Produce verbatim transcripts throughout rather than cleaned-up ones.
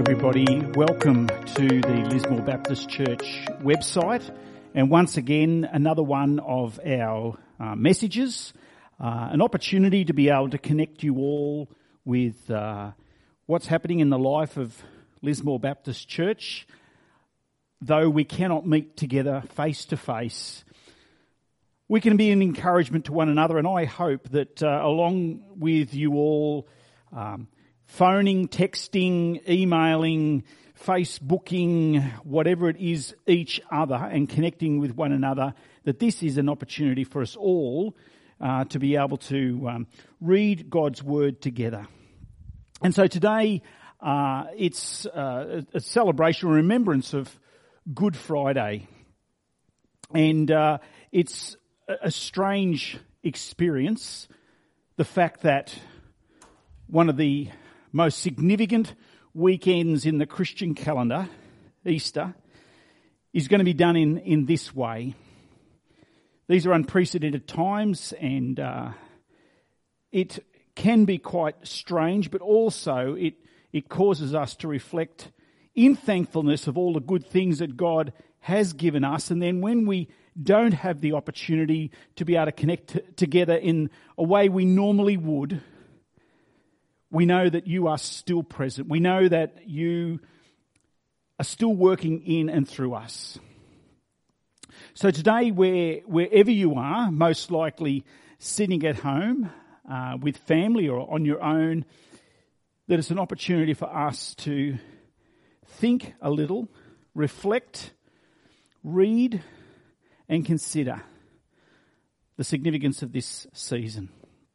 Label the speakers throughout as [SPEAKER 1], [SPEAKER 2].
[SPEAKER 1] everybody. Welcome to the Lismore Baptist Church website. And once again, another one of our uh, messages, uh, an opportunity to be able to connect you all with uh, what's happening in the life of Lismore Baptist Church. Though we cannot meet together face to face, we can be an encouragement to one another, and I hope that uh, along with you all, um, phoning, texting, emailing, Facebooking, whatever it is, each other and connecting with one another, that this is an opportunity for us all uh, to be able to um, read God's Word together. And so today uh, it's uh, a celebration, a remembrance of Good Friday. And uh, it's a strange experience, the fact that one of the most significant weekends in the Christian calendar, Easter, is going to be done in, in this way. These are unprecedented times, and uh, it can be quite strange, but also it, it causes us to reflect in thankfulness of all the good things that God has given us. And then when we don't have the opportunity to be able to connect t- together in a way we normally would, we know that you are still present. We know that you are still working in and through us. So today, where, wherever you are, most likely sitting at home uh, with family or on your own, that it's an opportunity for us to think a little, reflect, read, and consider the significance of this season.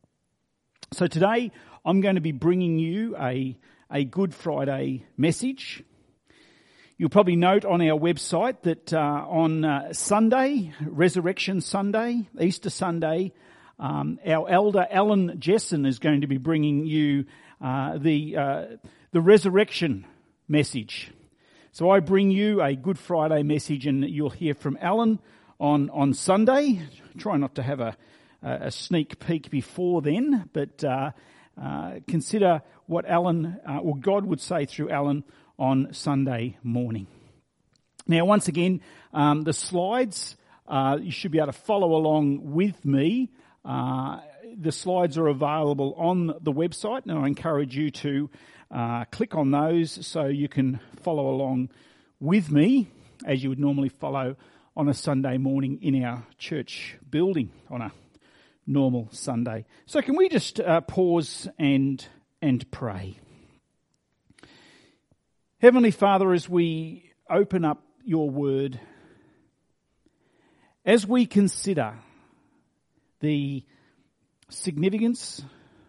[SPEAKER 1] So today, I'm going to be bringing you a, a Good Friday message. You'll probably note on our website that uh, on uh, Sunday, Resurrection Sunday, Easter Sunday, um, our elder Alan Jesson is going to be bringing you uh, the uh, the resurrection message. So I bring you a Good Friday message, and you'll hear from Alan on on Sunday. Try not to have a a sneak peek before then, but uh, uh, consider what Alan uh, or God would say through Alan on Sunday morning. Now, once again, um, the slides uh, you should be able to follow along with me. Uh, the slides are available on the website, and I encourage you to uh, click on those so you can follow along with me as you would normally follow on a Sunday morning in our church building on a normal Sunday. So can we just uh, pause and and pray? Heavenly Father, as we open up your word, as we consider the significance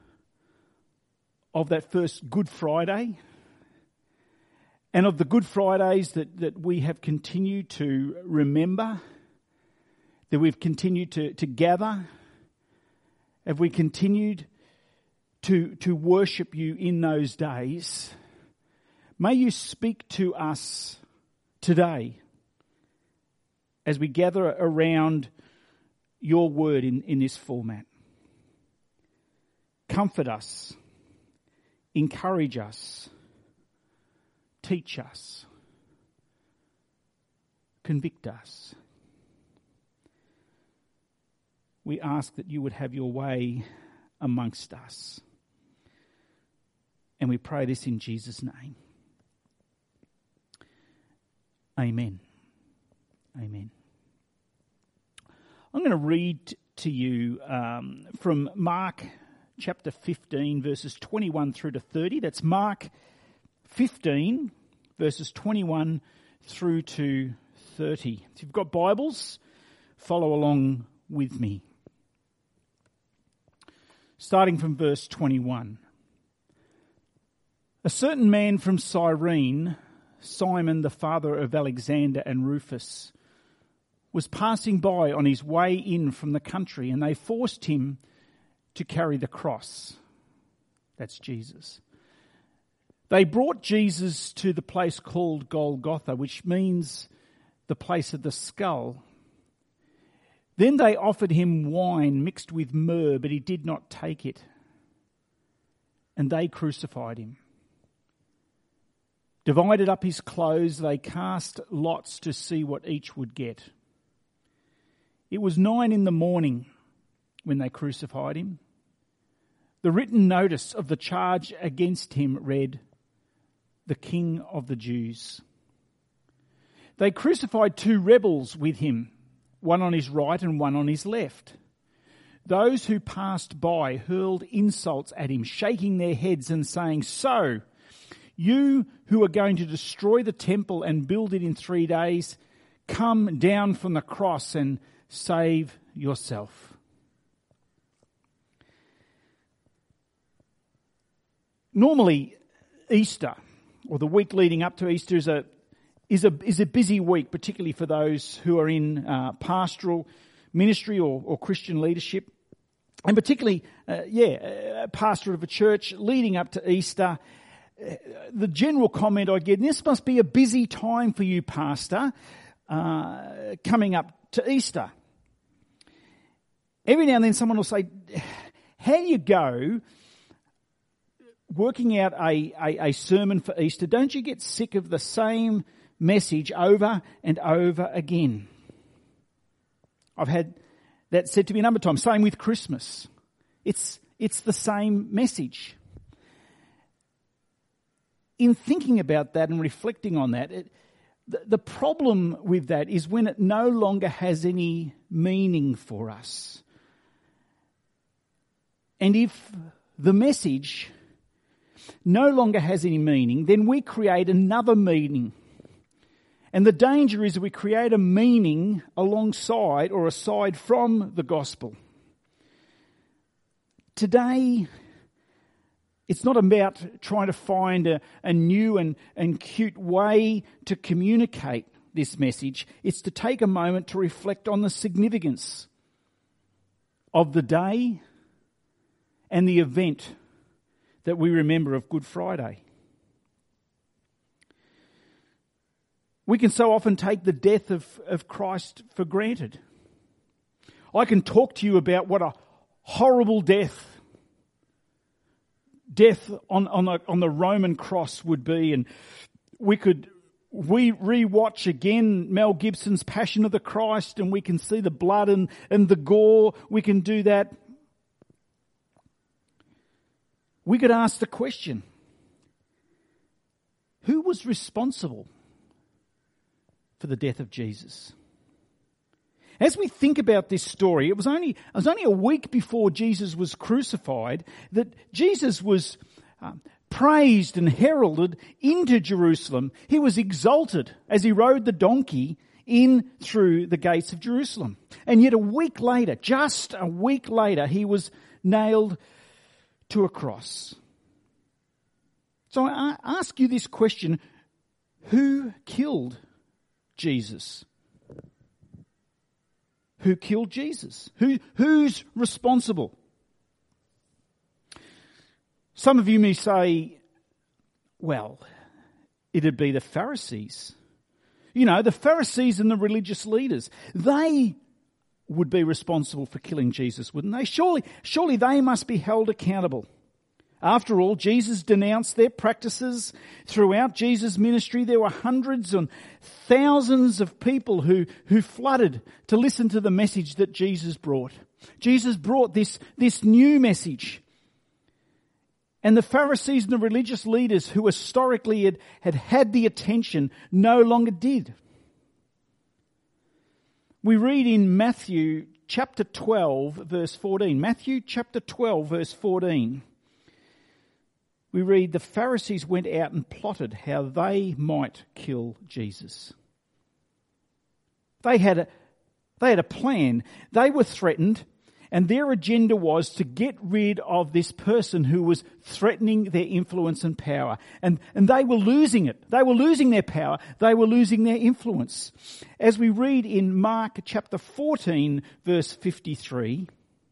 [SPEAKER 1] of that first Good Friday and of the Good Fridays that, that we have continued to remember, that we've continued to, to gather, have we continued to, to worship you in those days, may you speak to us today as we gather around your word in, in this format. Comfort us, encourage us, teach us, convict us. We ask that you would have your way amongst us. And we pray this in Jesus' name. Amen. Amen. I'm going to read to you um, from Mark chapter fifteen, verses twenty-one through to thirty. That's Mark fifteen, verses twenty-one through to thirty. If you've got Bibles, follow along with me. Starting from verse twenty-one. A certain man from Cyrene, Simon the father of Alexander and Rufus, was passing by on his way in from the country, and they forced him to carry the cross. That's Jesus. They brought Jesus to the place called Golgotha, which means the place of the skull. Then they offered him wine mixed with myrrh, but he did not take it. And they crucified him. divided up his clothes, they cast lots to see what each would get. It was nine in the morning when they crucified him. The written notice of the charge against him read, "The King of the Jews." They crucified two rebels with him, one on his right and one on his left. Those who passed by hurled insults at him, shaking their heads and saying, "So, you who are going to destroy the temple and build it in three days, come down from the cross and save yourself." Normally, Easter, or the week leading up to Easter, is a is a is a busy week, particularly for those who are in uh, pastoral ministry or, or Christian leadership, and particularly, uh, yeah, a pastor of a church leading up to Easter. Uh, the general comment I get: "This must be a busy time for you, Pastor, uh, coming up to Easter." Every now and then, someone will say, "How do you go working out a, a, a sermon for Easter? Don't you get sick of the same message over and over again?" I've had that said to me a number of times. Same with Christmas. It's, it's the same message. In thinking about that and reflecting on that, it, the, the problem with that is when it no longer has any meaning for us. And if the message no longer has any meaning, then we create another meaning. And the danger is that we create a meaning alongside or aside from the gospel. Today, it's not about trying to find a, a new and, and cute way to communicate this message. It's to take a moment to reflect on the significance of the day and the event that we remember of Good Friday. We can so often take the death of, of Christ for granted. I can talk to you about what a horrible death, death on, on, the, on the Roman cross would be, and we could we re-watch again Mel Gibson's Passion of the Christ, and we can see the blood and, and the gore. We can do that. We could ask the question, who was responsible for the death of Jesus? As we think about this story, it was only it was only a week before Jesus was crucified that Jesus was um, praised and heralded into Jerusalem. He was exalted as he rode the donkey in through the gates of Jerusalem. And yet a week later, just a week later, he was nailed to a cross. So I ask you this question: who killed Jesus? Who killed Jesus? Who, who's responsible? Some of you may say, well, it'd be the Pharisees. You know, the Pharisees and the religious leaders. They would be responsible for killing Jesus, wouldn't they? Surely, surely they must be held accountable. After all, Jesus denounced their practices. Throughout Jesus' ministry, there were hundreds and thousands of people who, who flooded to listen to the message that Jesus brought. Jesus brought this, this new message. And the Pharisees and the religious leaders who historically had, had had the attention no longer did. We read in Matthew chapter twelve, verse fourteen. Matthew chapter twelve, verse fourteen. We read, the Pharisees went out and plotted how they might kill Jesus. They had a, they had a plan. They were threatened, and their agenda was to get rid of this person who was threatening their influence and power. And, and they were losing it. They were losing their power. They were losing their influence. As we read in Mark chapter fourteen, verse fifty-three,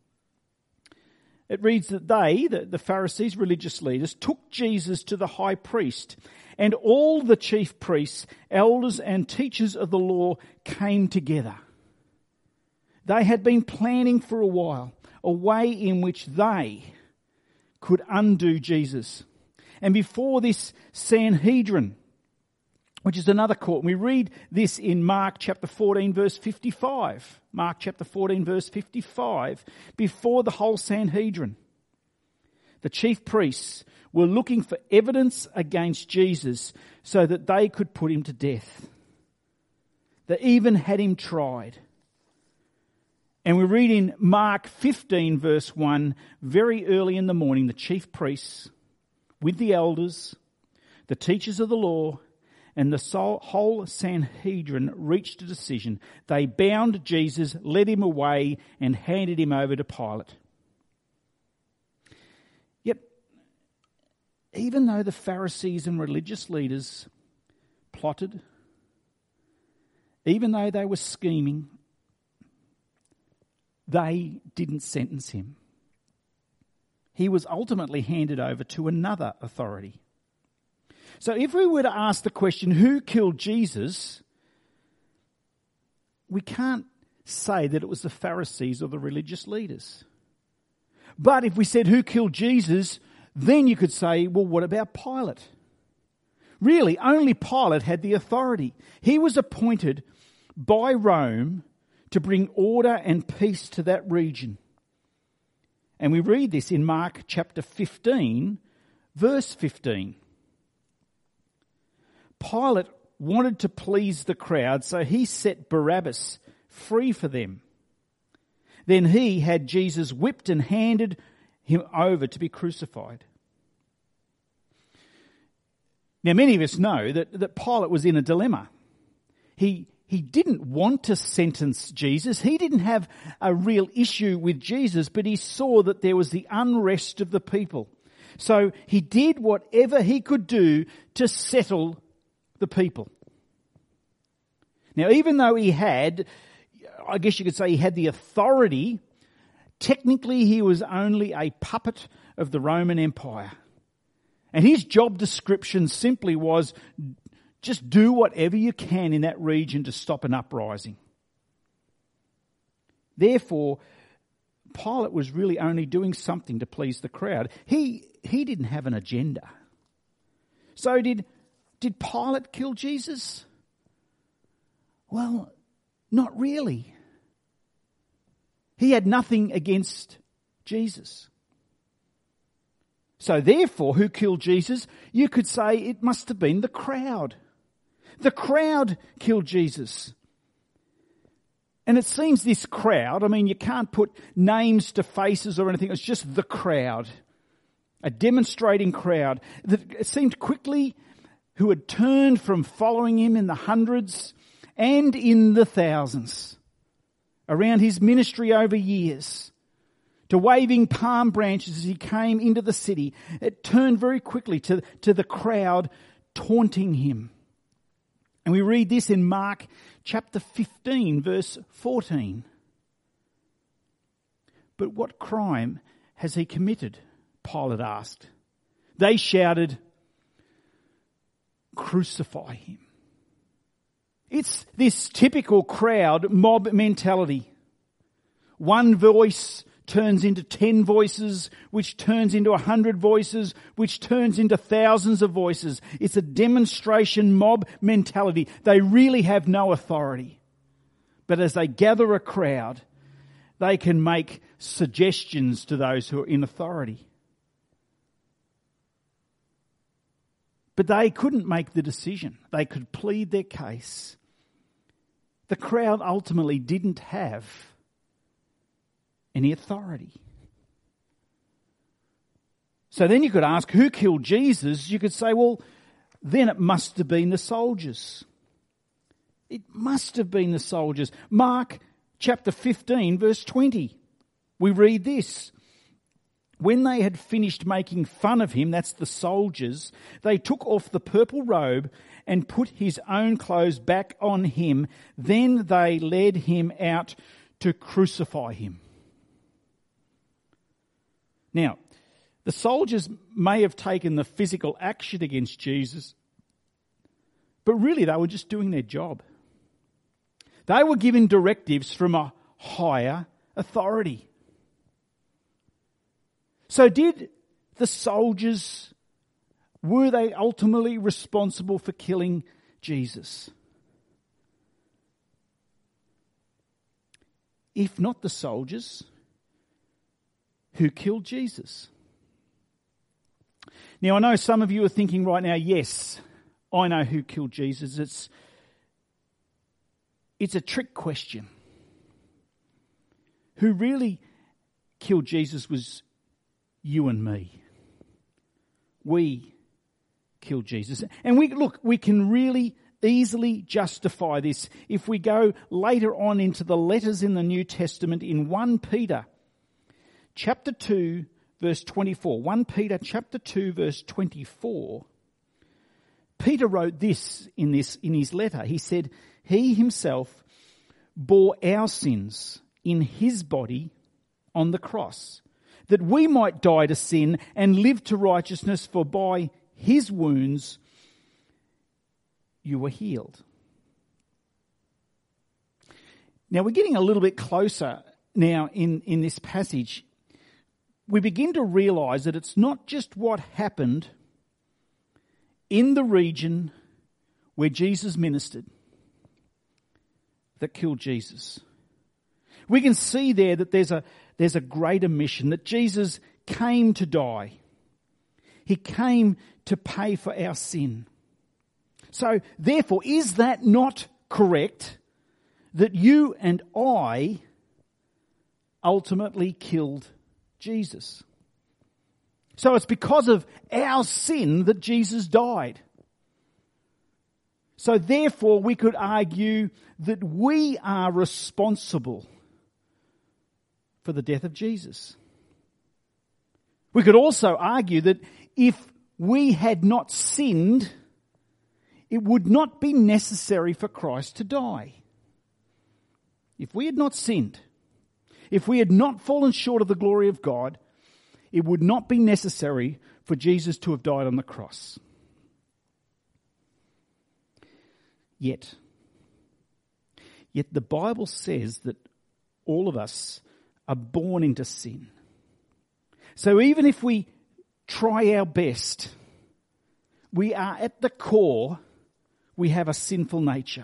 [SPEAKER 1] it reads that they, the, the Pharisees, religious leaders, took Jesus to the high priest, and all the chief priests, elders and teachers of the law came together. They had been planning for a while a way in which they could undo Jesus. And before this Sanhedrin, which is another court. We read this in Mark chapter fourteen, verse fifty-five. Mark chapter fourteen, verse fifty-five. Before the whole Sanhedrin, the chief priests were looking for evidence against Jesus so that they could put him to death. They even had him tried. And we read in Mark fifteen, verse one, very early in the morning, the chief priests, with the elders, the teachers of the law, and the whole Sanhedrin reached a decision. They bound Jesus, led him away, and handed him over to Pilate. Yet, even though the Pharisees and religious leaders plotted, even though they were scheming, they didn't sentence him. He was ultimately handed over to another authority. So if we were to ask the question, who killed Jesus? We can't say that it was the Pharisees or the religious leaders. But if we said who killed Jesus, then you could say, well, what about Pilate? Really, only Pilate had the authority. He was appointed by Rome to bring order and peace to that region. And we read this in Mark chapter fifteen, verse fifteen. Pilate wanted to please the crowd, so he set Barabbas free for them. Then he had Jesus whipped and handed him over to be crucified. Now, many of us know that, that Pilate was in a dilemma. He He didn't want to sentence Jesus. He didn't have a real issue with Jesus, but he saw that there was the unrest of the people. So he did whatever he could do to settle the people. Now, even though he had, I guess you could say he had the authority, technically he was only a puppet of the Roman Empire. And his job description simply was, just do whatever you can in that region to stop an uprising. Therefore, Pilate was really only doing something to please the crowd. He he didn't have an agenda. So did, did Pilate kill Jesus? Well, not really. He had nothing against Jesus. So therefore, who killed Jesus? You could say it must have been the crowd. The crowd killed Jesus. And it seems this crowd, I mean, you can't put names to faces or anything. It's just the crowd. A demonstrating crowd. It seemed quickly who had turned from following him in the hundreds and in the thousands around his ministry over years to waving palm branches as he came into the city. It turned very quickly to, to the crowd taunting him. And we read this in Mark chapter fifteen, verse fourteen. But what crime has he committed? Pilate asked. They shouted, crucify him. It's this typical crowd mob mentality. One voice turns into ten voices, which turns into a hundred voices, which turns into thousands of voices. It's a demonstration mob mentality. They really have no authority. But as they gather a crowd, they can make suggestions to those who are in authority. But they couldn't make the decision. They could plead their case. The crowd ultimately didn't have any authority. So then you could ask, who killed Jesus? You could say, well, then it must have been the soldiers. It must have been the soldiers. Mark chapter fifteen, verse twenty. We read this. When they had finished making fun of him, that's the soldiers, they took off the purple robe and put his own clothes back on him. Then they led him out to crucify him. Now, the soldiers may have taken the physical action against Jesus, but really they were just doing their job. They were given directives from a higher authority. So did the soldiers, were they ultimately responsible for killing Jesus? If not the soldiers who killed Jesus? Now, I know some of you are thinking right now, yes, I know who killed Jesus. It's, it's a trick question. Who really killed Jesus was you and me. We killed Jesus. And we look, we can really easily justify this if we go later on into the letters in the New Testament in First Peter chapter two verse twenty-four. First Peter chapter two verse twenty-four. Peter wrote this in this in his letter. He said, "He himself bore our sins in his body on the cross, that we might die to sin and live to righteousness, for by his wounds you were healed." Now we're getting a little bit closer now in, in this passage. We begin to realise that it's not just what happened in the region where Jesus ministered that killed Jesus. We can see there that there's a there's a greater mission, that Jesus came to die. He came to pay for our sin. So, therefore, is that not correct that you and I ultimately killed Jesus? So it's because of our sin that Jesus died. So therefore, we could argue that we are responsible for the death of Jesus. We could also argue that if we had not sinned, it would not be necessary for Christ to die. If we had not sinned, if we had not fallen short of the glory of God, it would not be necessary for Jesus to have died on the cross. Yet, yet the Bible says that all of us are born into sin. So even if we try our best, we are at the core, we have a sinful nature.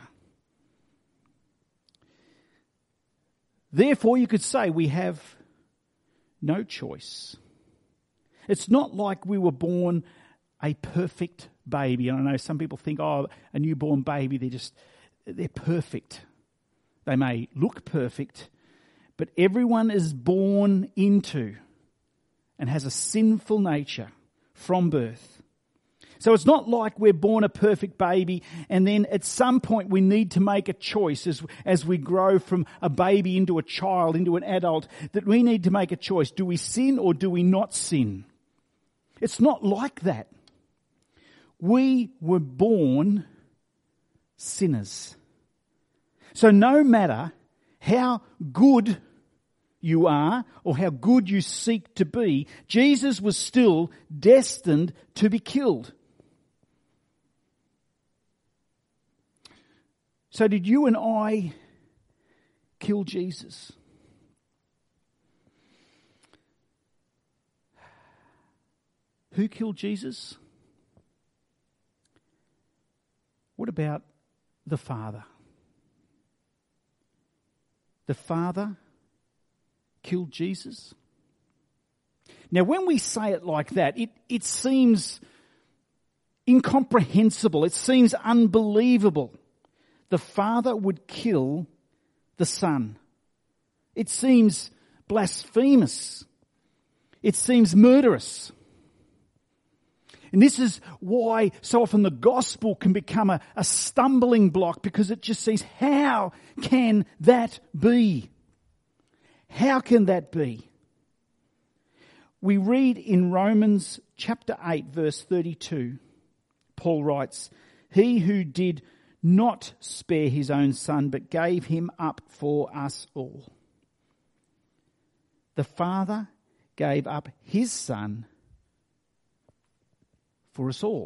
[SPEAKER 1] Therefore, you could say we have no choice. It's not like we were born a perfect baby. And I know some people think, oh, a newborn baby, they're just, they're perfect. They may look perfect, but everyone is born into and has a sinful nature from birth. So it's not like we're born a perfect baby and then at some point we need to make a choice as, as we grow from a baby into a child, into an adult, that we need to make a choice. Do we sin or do we not sin? It's not like that. We were born sinners. So no matter how good you are or how good you seek to be, Jesus was still destined to be killed. So did you and I kill Jesus? Who killed Jesus? What about the Father? The Father killed Jesus? Now, when we say it like that, it, it seems incomprehensible. It seems unbelievable. The Father would kill the Son. It seems blasphemous. It seems murderous. And this is why so often the gospel can become a, a stumbling block, because it just says, how can that be? How can that be? We read in Romans chapter eight, verse thirty-two, Paul writes, "He who did not spare his own son, but gave him up for us all. The Father gave up his Son for us all."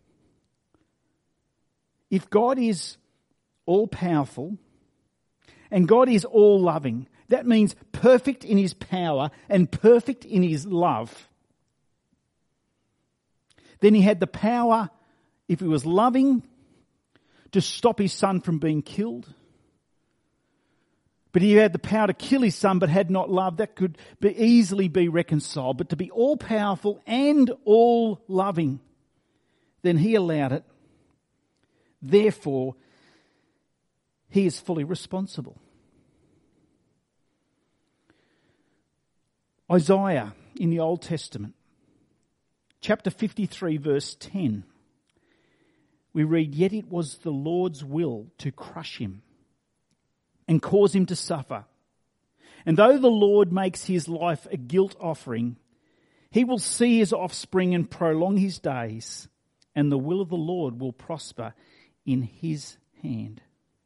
[SPEAKER 1] If God is all-powerful and God is all-loving, that means perfect in his power and perfect in his love, then he had the power, if he was loving, to stop his son from being killed. But he had the power to kill his son but had not love. That could be easily be reconciled. But to be all-powerful and all-loving, then he allowed it. Therefore, he is fully responsible. Isaiah in the Old Testament, chapter fifty-three, verse ten, we read, "Yet it was the Lord's will to crush him and cause him to suffer. And though the Lord makes his life a guilt offering, he will see his offspring and prolong his days, and the will of the Lord will prosper in his hand."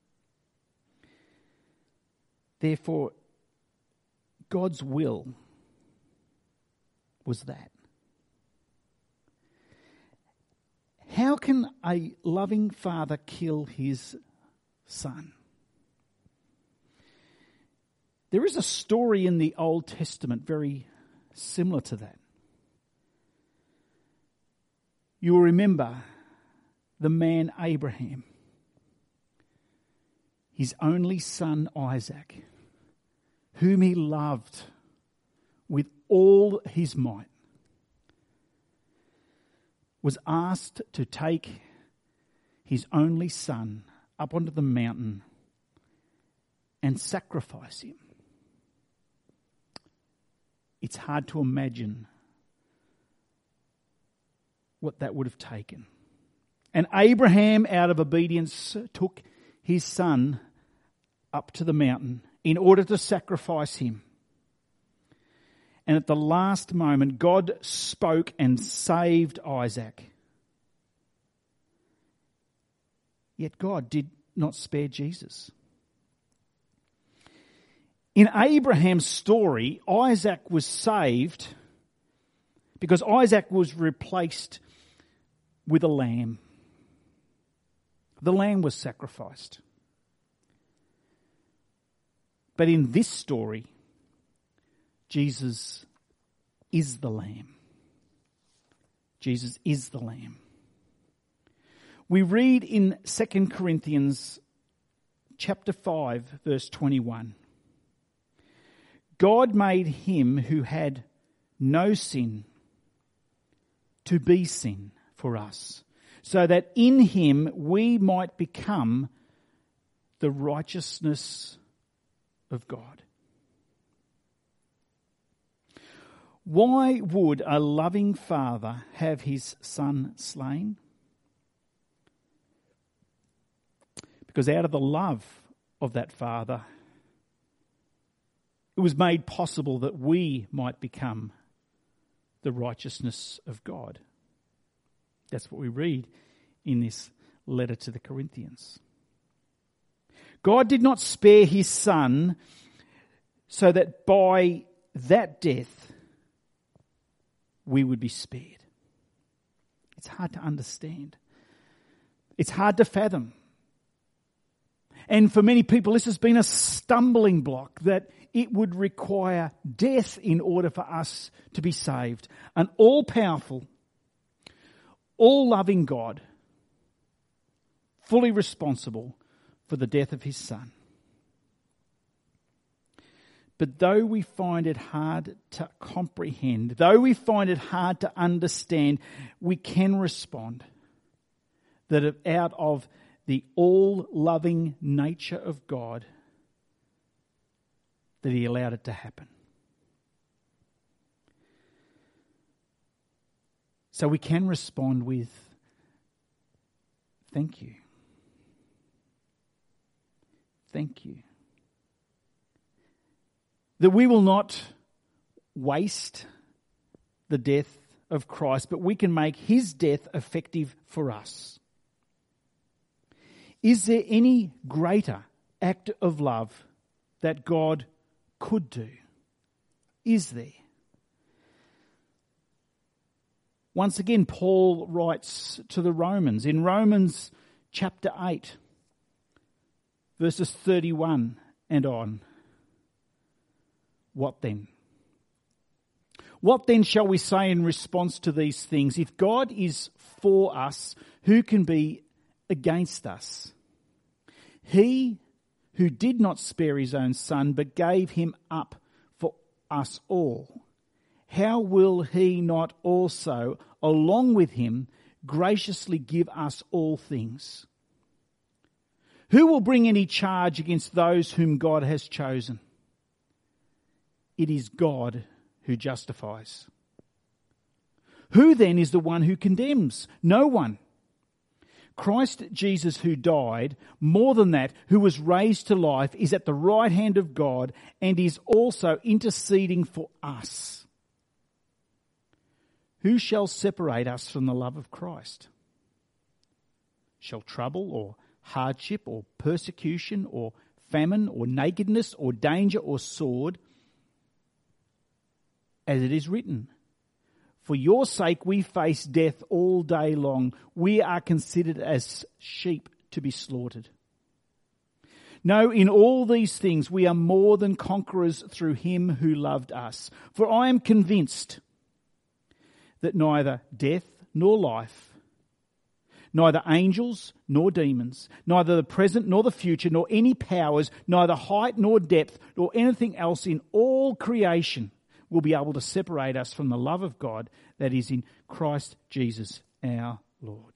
[SPEAKER 1] Therefore, God's will was that. How can a loving father kill his son? There is a story in the Old Testament very similar to that. You will remember the man Abraham, his only son Isaac, whom he loved with all his might, was asked to take his only son up onto the mountain and sacrifice him. It's hard to imagine what that would have taken. And Abraham, out of obedience, took his son up to the mountain in order to sacrifice him. And at the last moment, God spoke and saved Isaac. Yet God did not spare Jesus. In Abraham's story, Isaac was saved because Isaac was replaced with a lamb. The lamb was sacrificed. But in this story, Jesus is the lamb. Jesus is the lamb. We read in Second Corinthians chapter five, verse twenty-one. God made him who had no sin to be sin for us, so that in him we might become the righteousness of God. Why would a loving father have his son slain? Because out of the love of that father, it was made possible that we might become the righteousness of God. That's what we read in this letter to the Corinthians. God did not spare his son so that by that death we would be spared. It's hard to understand. It's hard to fathom. And for many people, this has been a stumbling block that it would require death in order for us to be saved. An all-powerful, all-loving God, fully responsible for the death of his son. But though we find it hard to comprehend, though we find it hard to understand, we can respond that out of the all-loving nature of God, that he allowed it to happen. So we can respond with, thank you. Thank you. That we will not waste the death of Christ, but we can make his death effective for us. Is there any greater act of love that God could do? Is there? Once again, Paul writes to the Romans in Romans chapter eight, verses thirty-one and on. What then? What then shall we say in response to these things? If God is for us, who can be against us? He who did not spare his own son, but gave him up for us all, how will he not also, along with him, graciously give us all things? Who will bring any charge against those whom God has chosen? It is God who justifies. Who then is the one who condemns? No one. Christ Jesus, who died, more than that, who was raised to life, is at the right hand of God and is also interceding for us. Who shall separate us from the love of Christ? Shall trouble or hardship or persecution or famine or nakedness or danger or sword? As it is written, for your sake we face death all day long. We are considered as sheep to be slaughtered. No, in all these things we are more than conquerors through him who loved us. For I am convinced that neither death nor life, neither angels nor demons, neither the present nor the future, nor any powers, neither height nor depth, nor anything else in all creation will be able to separate us from the love of God that is in Christ Jesus our Lord.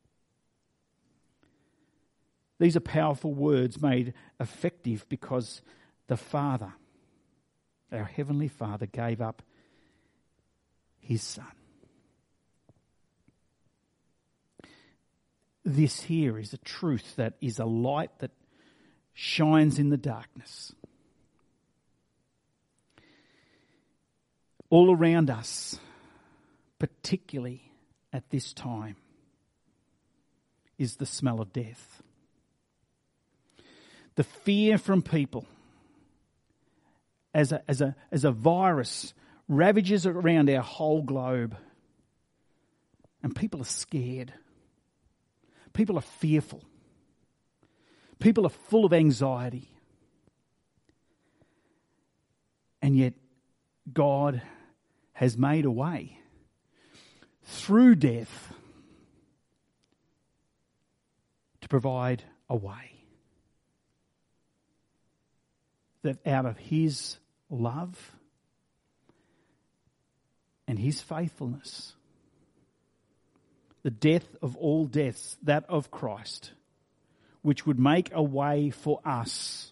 [SPEAKER 1] These are powerful words made effective because the Father, our Heavenly Father, gave up his Son. This here is a truth that is a light that shines in the darkness. All around us, particularly at this time, is the smell of death. The fear from people as a, as a, as a virus ravages around our whole globe. And people are scared. People are fearful. People are full of anxiety. And yet God has made a way through death to provide a way that out of his love and his faithfulness, the death of all deaths, that of Christ, which would make a way for us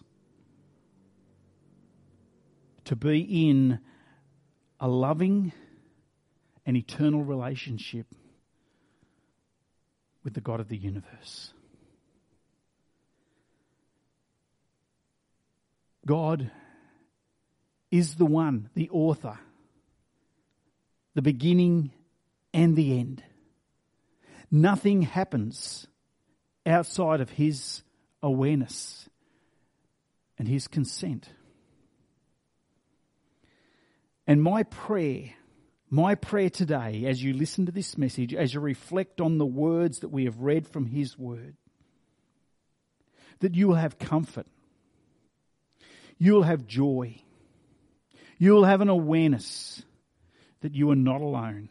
[SPEAKER 1] to be in a loving and eternal relationship with the God of the universe. God is the one, the author, the beginning and the end. Nothing happens outside of his awareness and his consent. And my prayer, my prayer today, as you listen to this message, as you reflect on the words that we have read from his word, that you will have comfort, you will have joy, you will have an awareness that you are not alone,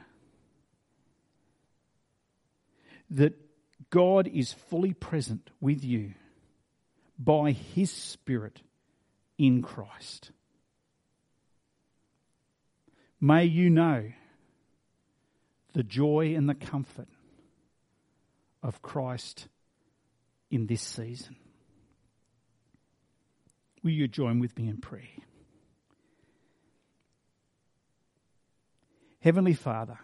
[SPEAKER 1] that God is fully present with you by his Spirit in Christ. May you know the joy and the comfort of Christ in this season. Will you join with me in prayer? Heavenly Father,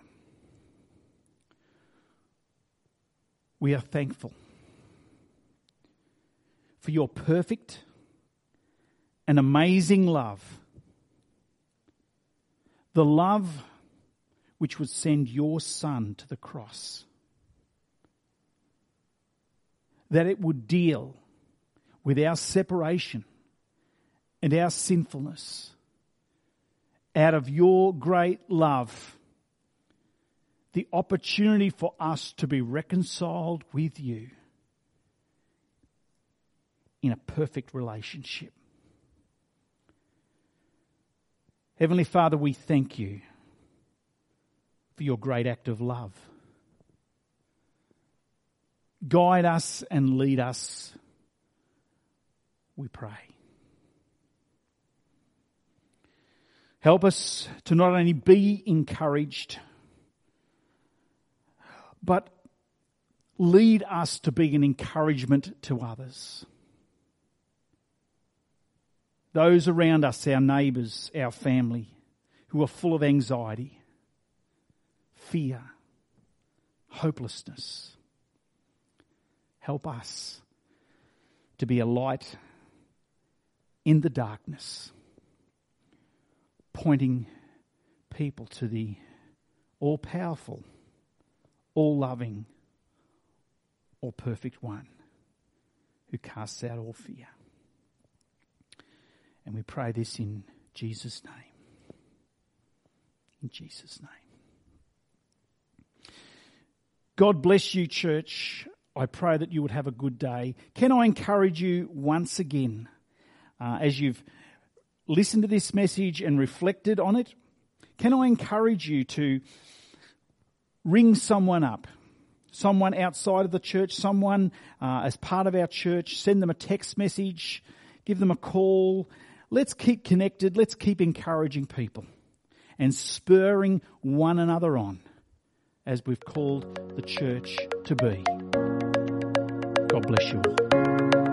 [SPEAKER 1] we are thankful for your perfect and amazing love. The love which would send your Son to the cross. That it would deal with our separation and our sinfulness. Out of your great love, the opportunity for us to be reconciled with you in a perfect relationship. Heavenly Father, we thank you for your great act of love. Guide us and lead us, we pray. Help us to not only be encouraged, but lead us to be an encouragement to others. Those around us, our neighbours, our family, who are full of anxiety, fear, hopelessness. Help us to be a light in the darkness, pointing people to the all-powerful, all-loving, all-perfect one who casts out all fear. And we pray this in Jesus' name. In Jesus' name. God bless you, church. I pray that you would have a good day. Can I encourage you once again, uh, as you've listened to this message and reflected on it, can I encourage you to ring someone up, someone outside of the church, someone uh, as part of our church, send them a text message, give them a call. Let's keep connected. Let's keep encouraging people and spurring one another on as we've called the church to be. God bless you all.